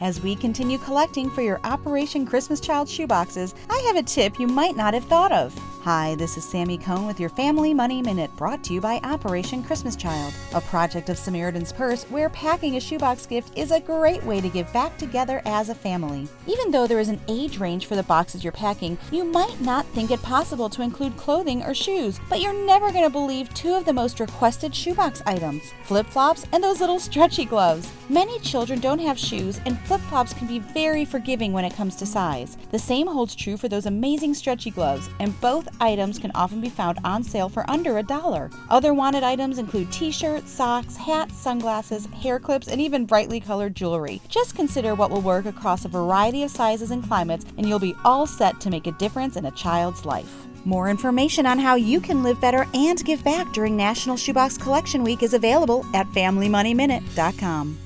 As we continue collecting for your Operation Christmas Child shoeboxes, I have a tip you might not have thought of. Hi, this is Sammy Cohn with your Family Money Minute, brought to you by Operation Christmas Child, a project of Samaritan's Purse where packing a shoebox gift is a great way to give back together as a family. Even though there is an age range for the boxes you're packing, you might not think it possible to include clothing or shoes, but you're never going to believe two of the most requested shoebox items: flip-flops and those little stretchy gloves. Many children don't have shoes, and flip-flops can be very forgiving when it comes to size. The same holds true for those amazing stretchy gloves, and both items can often be found on sale for under $1. Other wanted items include t-shirts, socks, hats, sunglasses, hair clips, and even brightly colored jewelry. Just consider what will work across a variety of sizes and climates, and you'll be all set to make a difference in a child's life. More information on how you can live better and give back during National Shoebox Collection Week is available at FamilyMoneyMinute.com.